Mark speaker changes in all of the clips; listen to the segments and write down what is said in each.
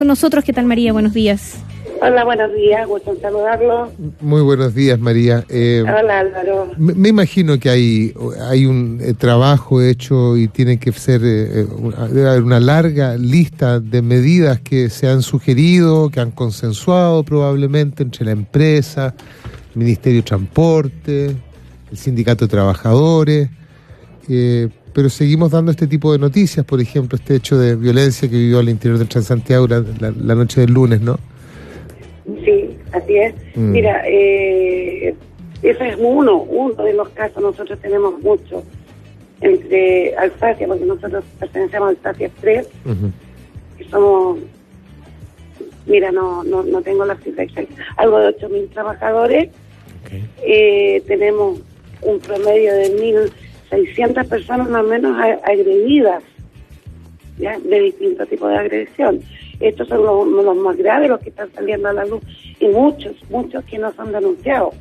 Speaker 1: Con nosotros, ¿qué tal, María? Buenos días.
Speaker 2: Hola, buenos días, gusto en saludarlo.
Speaker 3: Muy buenos días, María.
Speaker 2: Hola, Álvaro.
Speaker 3: Me imagino que hay un trabajo hecho y tiene que ser, debe haber una larga lista de medidas que se han sugerido, que han consensuado probablemente entre la empresa, el Ministerio de Transporte, el Sindicato de Trabajadores, pero seguimos dando este tipo de noticias, por ejemplo, este hecho de violencia que vivió al interior del Transantiago la noche del lunes, ¿no?
Speaker 2: Sí, así es. Mira, ese es uno de los casos. Nosotros tenemos muchos entre Alsacia, porque nosotros pertenecemos a Alsacia 3, que somos, mira, no tengo la cifra exacta, algo de 8.000 trabajadores. Tenemos un promedio de 1.600 personas más o menos agredidas, ¿ya? De distintos tipos de agresión. Estos son los más graves, los que están saliendo a la luz, y muchos que no son denunciados.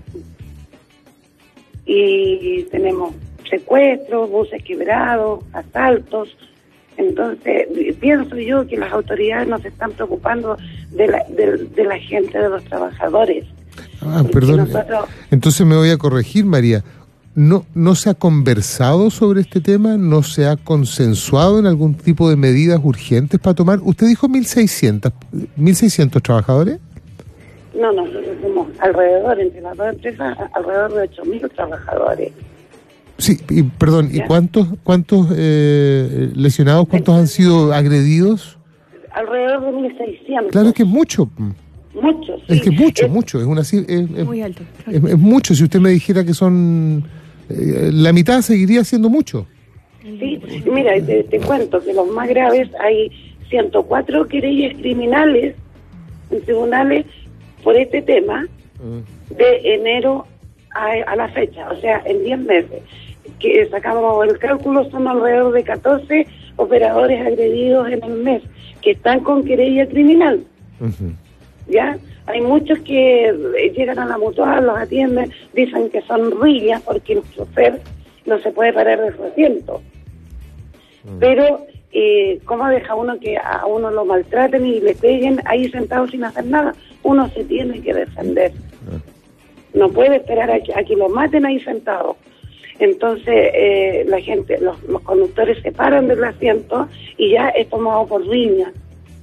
Speaker 2: Y tenemos secuestros, buses quebrados, asaltos. Entonces, pienso yo que las autoridades no se están preocupando de la gente, de los trabajadores.
Speaker 3: Perdón. Entonces me voy a corregir, María. ¿No se ha conversado sobre este tema? ¿No se ha consensuado en algún tipo de medidas urgentes para tomar? ¿Usted dijo 1.600 trabajadores?
Speaker 2: No, nosotros somos alrededor, entre las dos empresas, alrededor de 8.000 trabajadores.
Speaker 3: Sí, perdón, ¿y cuántos lesionados, cuántos han sido agredidos?
Speaker 2: Alrededor de 1.600.
Speaker 3: Claro, es que es mucho.
Speaker 2: Mucho, sí.
Speaker 3: Es que mucho, es
Speaker 1: muy alto.
Speaker 3: Claro. Es mucho. Si usted me dijera que son la mitad, seguiría siendo mucho.
Speaker 2: Sí, mira, te cuento que los más graves, hay 104 querellas criminales en tribunales por este tema de enero a la fecha, o sea, en 10 meses. Que sacamos el cálculo, son alrededor de 14 operadores agredidos en el mes que están con querella criminal. ¿Ya? Hay muchos que llegan a la mutual, los atienden, dicen que son riñas porque el chofer no se puede parar de su asiento. Pero, ¿cómo deja uno que a uno lo maltraten y le peguen ahí sentado sin hacer nada? Uno se tiene que defender. No puede esperar a que lo maten ahí sentado. Entonces, la gente, los conductores se paran del asiento y ya es tomado por riña.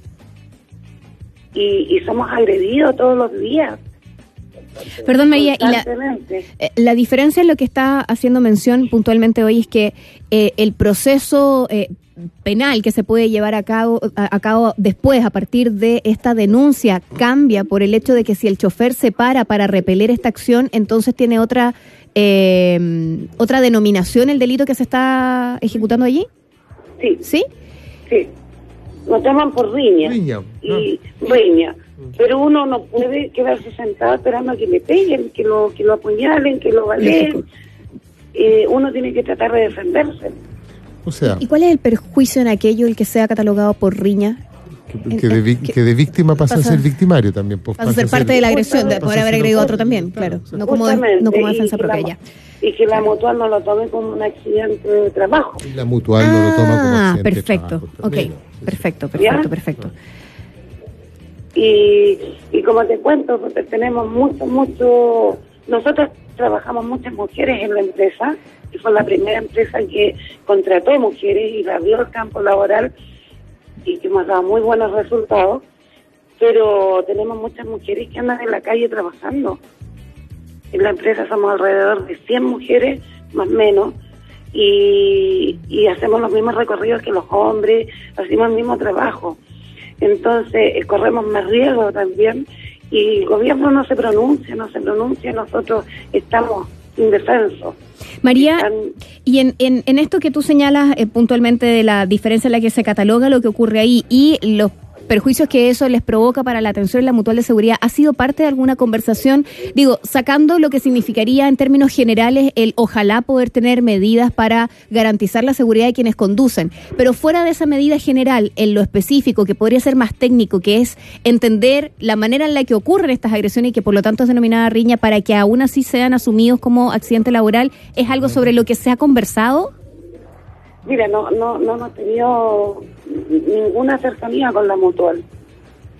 Speaker 2: Y somos agredidos todos los días.
Speaker 1: Perdón, María, y la diferencia en lo que está haciendo mención puntualmente hoy es que el proceso penal que se puede llevar a cabo después, a partir de esta denuncia, cambia por el hecho de que si el chofer se para repeler esta acción, entonces tiene otra denominación el delito que se está ejecutando allí.
Speaker 2: Sí.
Speaker 1: ¿Sí?
Speaker 2: Sí. Nos llaman por riña. Riña. Pero uno no puede quedarse sentado esperando a que le peguen, que lo apuñalen, que lo baleen. Uno tiene que tratar de defenderse.
Speaker 3: O sea,
Speaker 1: ¿Y cuál es el perjuicio en aquello el que sea catalogado por riña?
Speaker 3: Que de víctima pasa a ser victimario también. Pues,
Speaker 1: pasa a ser parte de la agresión, de poder haber agredido a otro también, claro. No como defensa propia ya.
Speaker 2: Y que la mutual no lo tome como un accidente de trabajo.
Speaker 3: Y la mutual no lo toma como accidente
Speaker 1: perfecto.
Speaker 3: de trabajo.
Speaker 1: Perfecto.
Speaker 2: Y como te cuento, porque tenemos mucho... Nosotros trabajamos muchas mujeres en la empresa, que fue la primera empresa que contrató mujeres y abrió el campo laboral y que hemos dado muy buenos resultados, pero tenemos muchas mujeres que andan en la calle trabajando. En la empresa somos alrededor de 100 mujeres, más o menos, y hacemos los mismos recorridos que los hombres, hacemos el mismo trabajo. Entonces, corremos más riesgo también, y el gobierno no se pronuncia, nosotros estamos indefensos.
Speaker 1: María, y en esto que tú señalas puntualmente de la diferencia en la que se cataloga lo que ocurre ahí y los perjuicios que eso les provoca para la atención en la mutual de seguridad, ¿ha sido parte de alguna conversación? Digo, sacando lo que significaría en términos generales el ojalá poder tener medidas para garantizar la seguridad de quienes conducen, pero fuera de esa medida general, en lo específico, que podría ser más técnico, que es entender la manera en la que ocurren estas agresiones y que por lo tanto es denominada riña para que aún así sean asumidos como accidente laboral, ¿es algo sobre lo que se ha conversado?
Speaker 2: Mira, no hemos tenido ninguna cercanía con la mutual.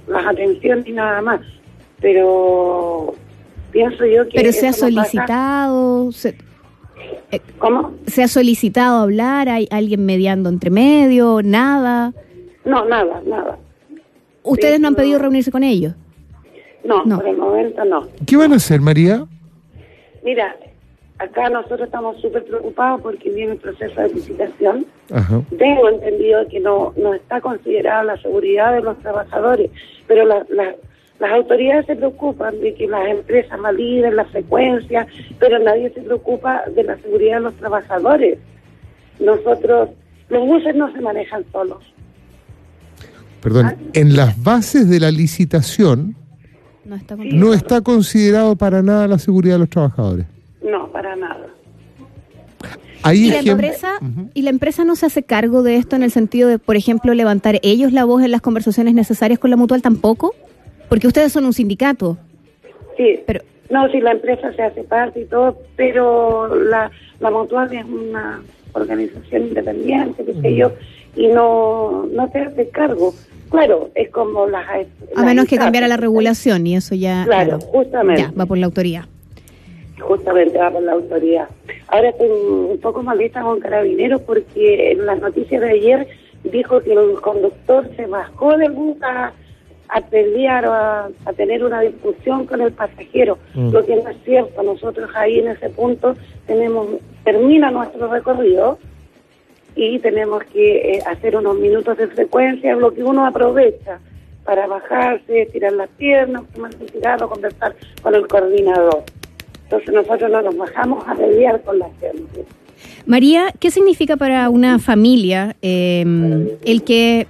Speaker 2: las atenciones y nada más. Pero pienso yo que...
Speaker 1: Pero se ha solicitado...
Speaker 2: ¿Cómo?
Speaker 1: ¿Se ha solicitado hablar? ¿Hay alguien mediando entre medio? ¿Nada?
Speaker 2: No, nada.
Speaker 1: ¿Ustedes no han pedido reunirse con ellos?
Speaker 2: No, por el momento no.
Speaker 3: ¿Qué van a hacer, María?
Speaker 2: Mira, acá nosotros estamos súper preocupados porque viene el proceso de licitación.
Speaker 3: Ajá.
Speaker 2: Tengo entendido que no está considerada la seguridad de los trabajadores, pero las autoridades se preocupan de que las empresas validen la frecuencia, pero nadie se preocupa de la seguridad de los trabajadores. Los buses no se manejan solos.
Speaker 3: Perdón, en las bases de la licitación no está considerado para nada la seguridad de los trabajadores.
Speaker 2: No, para nada.
Speaker 3: Ahí
Speaker 1: ¿Y la empresa no se hace cargo de esto en el sentido de, por ejemplo, levantar ellos la voz en las conversaciones necesarias con la mutual tampoco? Porque ustedes son un sindicato.
Speaker 2: Sí,
Speaker 1: pero
Speaker 2: no, sí, la empresa se hace parte y todo, pero la mutual es una organización independiente, qué sé yo, y no se hace cargo. Claro, es como
Speaker 1: a menos que cambiara la regulación y eso ya...
Speaker 2: Claro, justamente.
Speaker 1: Ya, va por la autoridad.
Speaker 2: Justamente va por la autoridad. Ahora estoy un poco molesta con Carabineros porque en las noticias de ayer dijo que el conductor se bajó del bus a pelear o a tener una discusión con el pasajero, lo que no es cierto. Nosotros ahí en ese punto termina nuestro recorrido y tenemos que hacer unos minutos de frecuencia, lo que uno aprovecha para bajarse, estirar las piernas, tomarse un cigarro, conversar con el coordinador. Entonces nosotros no nos bajamos a pelear con la gente.
Speaker 1: María, ¿qué significa para una familia el que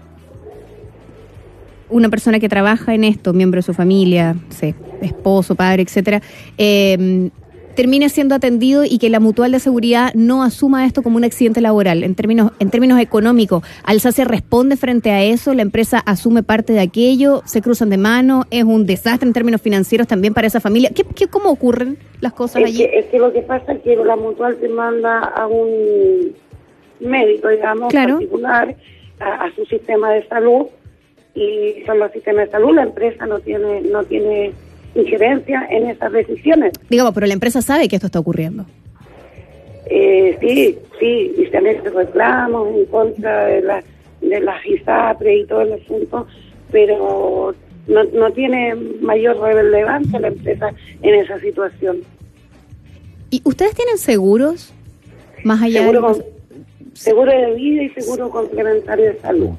Speaker 1: una persona que trabaja en esto, miembro de su familia, esposo, padre, etcétera, termine siendo atendido y que la mutual de seguridad no asuma esto como un accidente laboral? En términos económicos, ¿Alsacia responde frente a eso? ¿La empresa asume parte de aquello? ¿Se cruzan de mano? ¿Es un desastre en términos financieros también para esa familia? ¿Cómo ocurren las cosas allí?
Speaker 2: Es que lo que pasa es que la mutual te manda a un médico, digamos, particular, a su sistema de salud, y son los sistemas de salud. La empresa no tiene injerencia en esas decisiones.
Speaker 1: Digamos, pero la empresa sabe que esto está ocurriendo.
Speaker 2: Sí, y se han hecho reclamos en contra de las ISAPRE y todo el asunto, pero no tiene mayor relevancia la empresa en esa situación.
Speaker 1: ¿Y ustedes tienen seguros? Más allá
Speaker 2: seguro de vida y seguro complementario de salud.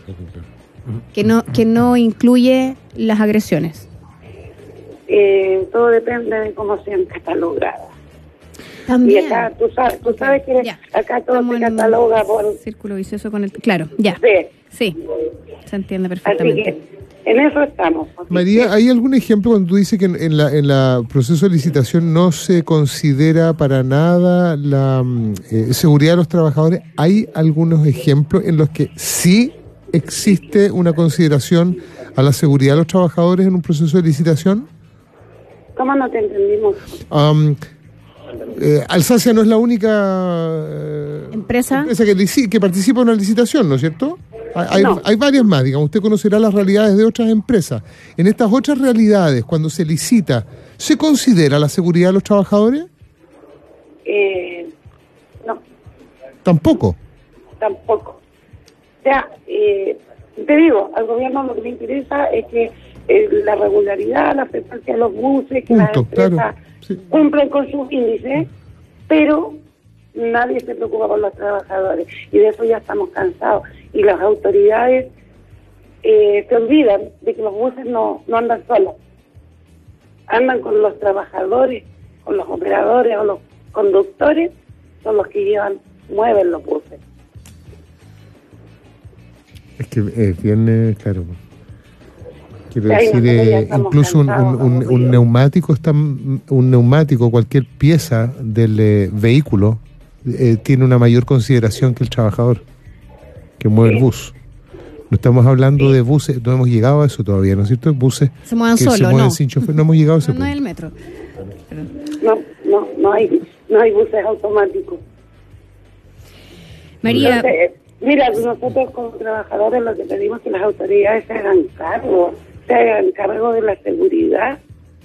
Speaker 1: Que no incluye las agresiones.
Speaker 2: Todo depende de cómo sean catalogadas.
Speaker 1: También.
Speaker 2: Y acá, tú sabes que acá todo se cataloga por...
Speaker 1: Círculo vicioso con el... Claro, ya. Sí, se entiende perfectamente.
Speaker 2: Así que en eso estamos.
Speaker 3: María, ¿hay algún ejemplo cuando tú dices que en la proceso de licitación no se considera para nada la seguridad de los trabajadores? ¿Hay algunos ejemplos en los que sí existe una consideración a la seguridad de los trabajadores en un proceso de licitación?
Speaker 2: ¿Cómo no te entendimos?
Speaker 3: Alsacia no es la única
Speaker 1: empresa
Speaker 3: que participa en una licitación, ¿no es cierto? Hay varias más, digamos. Usted conocerá las realidades de otras empresas. En estas otras realidades, cuando se licita, ¿se considera la seguridad de los trabajadores?
Speaker 2: No.
Speaker 3: ¿Tampoco?
Speaker 2: Tampoco. O sea, te digo, al gobierno lo que le interesa es que la regularidad, la frecuencia de los buses, que las empresas cumplen con sus índices, pero nadie se preocupa por los trabajadores, y de eso ya estamos cansados. Y las autoridades se olvidan de que los buses no andan solos, andan con los trabajadores, con los operadores o los conductores, son los que mueven los buses.
Speaker 3: Es que es bien claro. Quiero decir, incluso un neumático, cualquier pieza del vehículo tiene una mayor consideración que el trabajador que mueve el bus. No estamos hablando de buses, no hemos llegado a eso todavía, ¿no es cierto? Buses
Speaker 1: se mueven solos,
Speaker 3: sin chofer, no hemos llegado a ese punto.
Speaker 1: No es el metro.
Speaker 2: No hay buses automáticos.
Speaker 1: María...
Speaker 2: Entonces, mira, nosotros como trabajadores lo que pedimos es que las autoridades se hagan cargo se hagan cargo de la seguridad.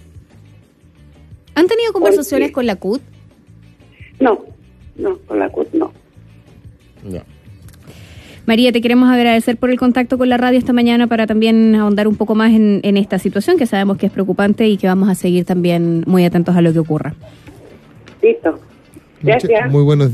Speaker 1: ¿Han tenido conversaciones con la CUT?
Speaker 2: No, con la CUT no.
Speaker 4: Ya.
Speaker 1: María, te queremos agradecer por el contacto con la radio esta mañana para también ahondar un poco más en esta situación que sabemos que es preocupante y que vamos a seguir también muy atentos a lo que ocurra.
Speaker 2: Listo. Gracias.
Speaker 3: Muy buenos días.